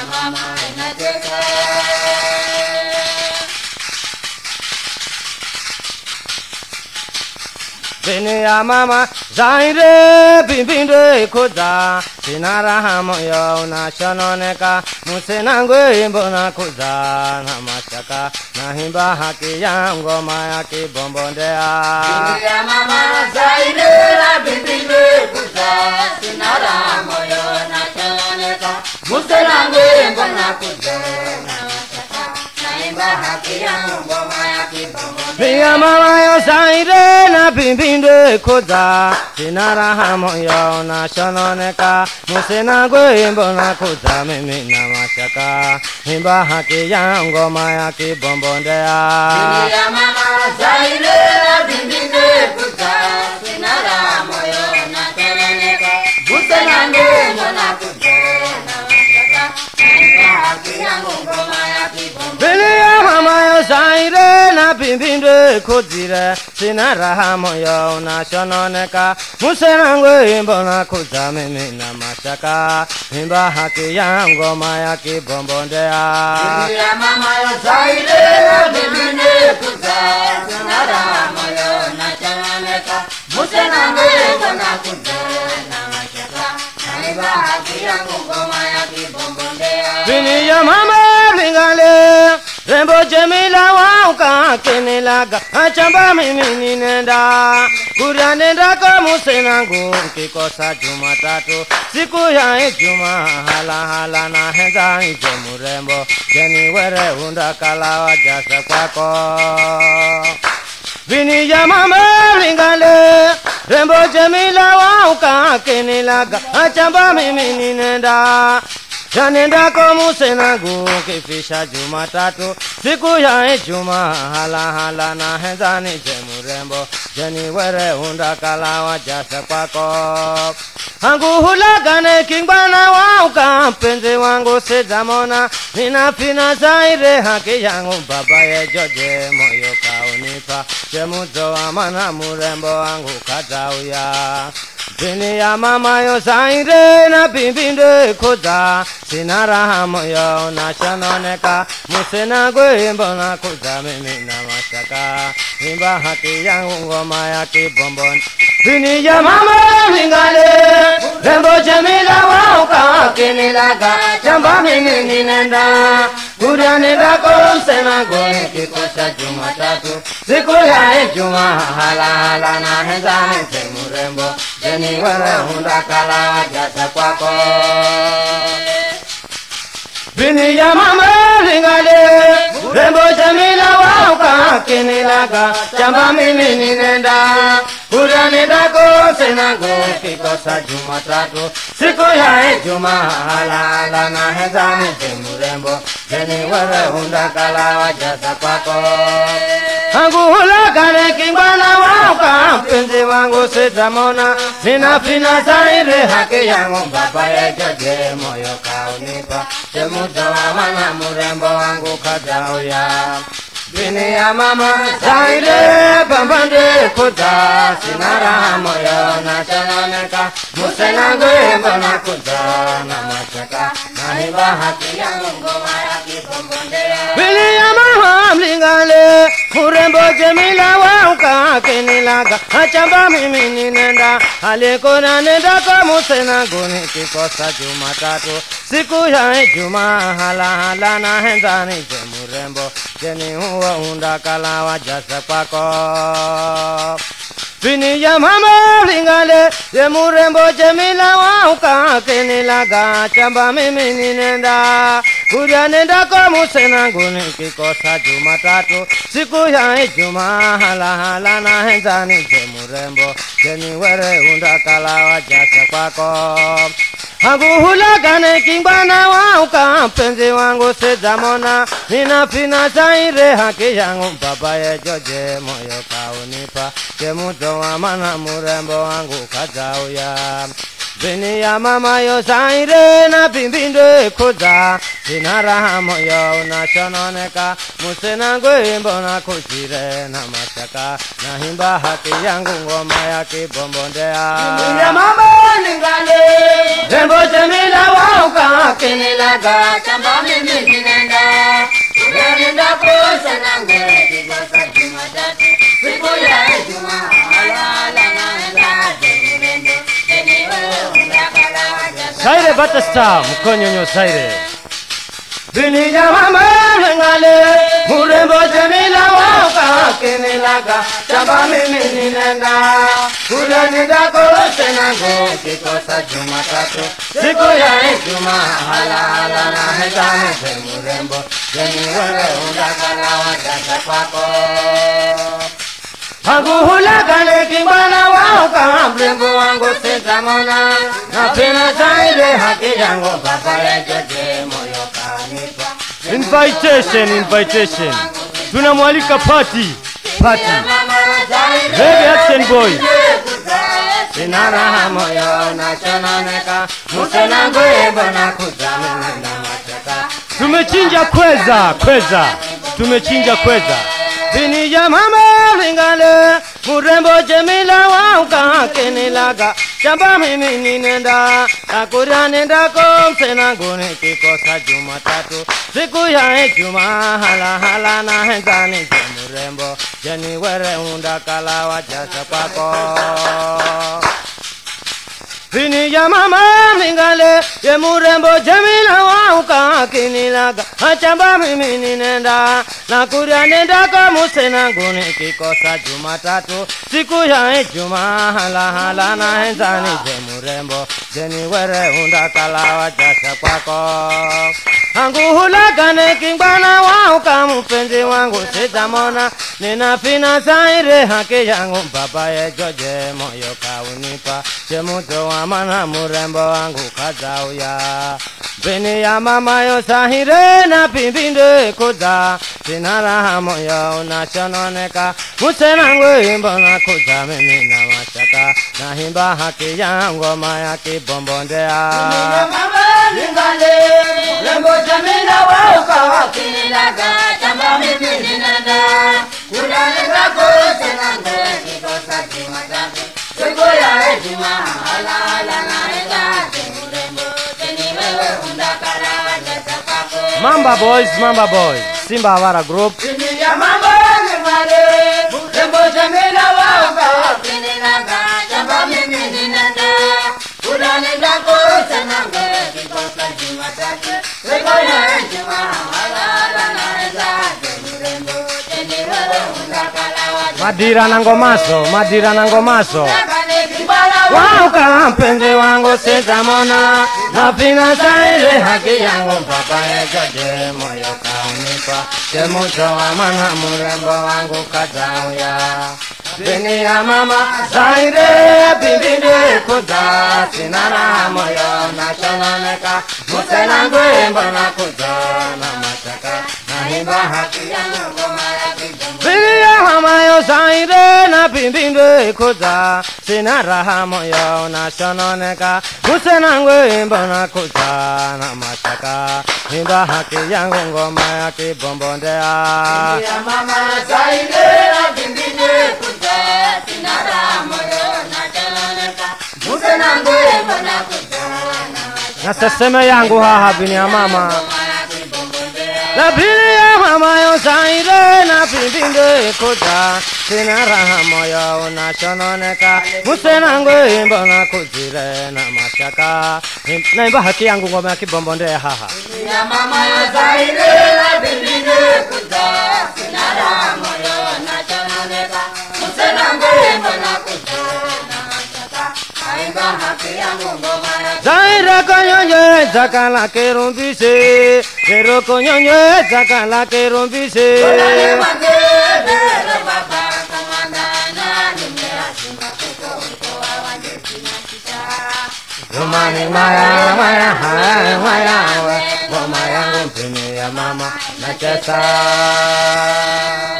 mama inatesa. Bini ya mama zaire bimbinde kuza sinara moyo na shanoneka musenangwe mbona kuza na machaka na himba haki yango mayaki bombondea. Bini ya mama zaire bimbinde kuza sinara moyo na shanoneka musenangwe mbona kuza na machaka na himba haki yango mayaki bombondea. Biya mama yo zaire na bimbinde kuza sinara moyo na shanoneka musenangwe mbona kuza mimi na machaka himba haki yango mayaki bombondea. Bini ya mama zaire bimbinde kuza sinara moyo na shanoneka musenangwe mbona kuza na machaka na himba haki yango mayaki bombondea. Bini ya mama yo zaire na bimbinde kuzire sinara moyo na shanoneka musenangwe mbona kuza mimi na mashaka himba haki yango mayaki bombondea. Bini ya mama zaire bimbinde kuza sinara moyo na shanoneka musenangwe mbona kuza na mashaka na himba haki yango mayaki bombondea. Bini ya mama lingale rembo jemila wauka kenilaga achamba mimi ninenda kuria nenda kwa musenangu kikosa Jumatatu siku ya Ijumaa hala na henza nje murembo jeni were unda kalawa jasa kwako. Bini ya mama lingale rembo jemila wauka kenilaga achamba mimi ninenda janenda kwa musenangu kifisha Jumatatu siku ya Ijumaa hala na henza nije murembo jeni were unda kalawa jasa kwako. Hangu hulagane kingwana wauka mpenzi wangu sijamona ninafina zaire haki yangu baba ye George moyo kaunipa chemuzo wa mana murembo wangu katauya. Bini ya mama yo zaire na bimbinde kuza sinara moyo na shanoneka musenangwe mbona kuza mimi na mashaka himba haki yangu ngoma yaki bombon. Bini ya mama lingale rembo jemila wauka kenilaga chamba mimi ninenda kuria nenda kwa musenangu kikosa Jumatatu siku ya Ijumaa hala na henza nije murembo jeni were hunda kalawa jasa kwako. Bini ya mama lingale rembo jamila wauka kenilaga chamba mimi ninenda kuria nenda kwa musenangu kikosa Jumatatu siku ya Ijumaa hala na henza nije murembo jeni were hunda kalawa jasa kwako. Hangu hulagane kingwana wauka mpenzi wangu sijamona ninafina zaire haki yangu baba ye George moyo kaunipa chemuzo wa mana murembo wangu katauya. Bini ya mama zaire bambande kuza sinara moyo na shanoneka musenangwe mbona kuza na mashaka na himba haki yangu mayaki bombondea. Bini ya mama mlingale murembo jemila wauka kenilaga achamba mimi ninenda alikona nenda kwa musenangu nikikosa Jumatatu siku ya Ijumaa hala na henza nije murembo jeni huwa unda kalawa jasa kwako. Bini ya mama lingale ye murembo jemila wauka kenilaga chamba mimi ninenda kuria nenda kwa musenangu nikikosa Jumatatu siku ya Ijumaa hala na henza nije murembo jeni were unda kalawa jasa kwako. Hangu hulagane kingwana wauka mpenzi wangu sijamona ninafina zaire haki yangu baba ye George moyo kaunipa chemuzo wa mana murembo wangu katauya. Bini ya mama yo saire na pimpinde kuza Sinara moyo na shononeka Musena ngwembo na kuchire na mashaka Na himba haki yangu ngoma ya kibombondea Bini ya mama ningale Rembo jemila wauka kinilaga Chamba mimi ninenda Nenda kosa nange Kikosa Jumatatu Siku ya Ijumaa Ala naenda Jemurendo Saire Batasta mkonyonyo saire Bini ya mama ningale Murembo jemila wauka kinilaga Chamba mimi ninenda Kule nidako senango Kikosa Jumatatu Siku ya Ijumaa Hala na hezani Jemurembo Jemiwewe undakala wajasa kwako Haguhulagane kimbana wauka mrembo wangu sitamona Napenda zaide haki yangu baba ya joje moyo kanipa Invitation Tunamwalika party Reggae Action Boy Sinara moyo na shononeka Musena ngwembo na kuzamina na machaka Tumechinja kweza Bini ya mama lingale Murembo jemila wauka kinilaga Chamba mimi ninenda Nakuria nenda kumsena nguni kikosa Jumatatu Siku ya Ijumaa hala na henzani Jemurembo Jeni were undakala wajasa kwako Bini ya mama lingale Jemurembo jemila wauka kinilaga Chamba mimi ninenda Nakuria nenda kumusena nguni kikosa Jumatatu Siku ya Ijumaa hala na henzani Jemurembo Jeni were undakala wajasa kwako Anguhulagane kimbana wauka mpenzi wangu sitamona Ninapina zaire haki yangu baba ye joje moyo kaunipa Chemuto wa mana murembo wangu kazauya Bini ya mama yo sahire na pimpinde kuza Sinara moyo unashononeka Musena ngwembo na kuza mimi na mashaka Na himba haki yangu ngoma ya kibombondea Bini ya mama ningale Rembo jamila wauka kinilaga Chamba mimi ninenda Kula nenda kosa nange Kikosa Jumatatu Siku ya Ijumaa Ala naenda Jemurembo Jeniwewe undakala wajasa kwako Mamba Boys Simba Awara Group Bini ya mama ningale Rembo jamila wauka kinilaga Chamba mimi ninenda Kula nenda kosa nange Kikosa Jumatatu Siku ya Ijumaa Ala naenda Jemurembo Jeniwewe undakala wajasa Madira na ngomaso Wauka mpenzi wangu sitamona Napina zaire haki yangu mpaka yejoje moyo kaunipa Chemuto wa mana murembo wangu kazauya Bini ya mama zaire pimpinde kuza Sinara moyo na shononeka Musena ngwembo na kuza na machaka Na himba haki yangu ngoma ya kibombondea Bini ya mama yo zaire na pimpinde kuza Sinara moyo na shononeka Musena ngwembo na kuza na machaka Himba haki yangu ngoma ya kibombondea Ya mama zaide na pimpinde kuza Sinara moyo na shononeka Musena ngwembo na kuza Na seseme yangu haha bini ya mama La bini ya mama yo zaire na pimpinde kuza Sinara moyo na shononeka Musena ngwembo na kuzire na mashaka Na himba haki yangu ngoma ya kibombondea haha Ya mama zaire na pimpinde kuza Sinara moyo na shononeka Musena ngwembo na kuza na mashaka Aimba haki yangu ngoma ya Zaire konyonye zakala kerumbise Kero konyonye zakala kerumbise Kolale wangere baba kamandana Nimeasima kuko uko wawanje kinakita Rumani maya Ngoma yangu mpini ya mama nachesa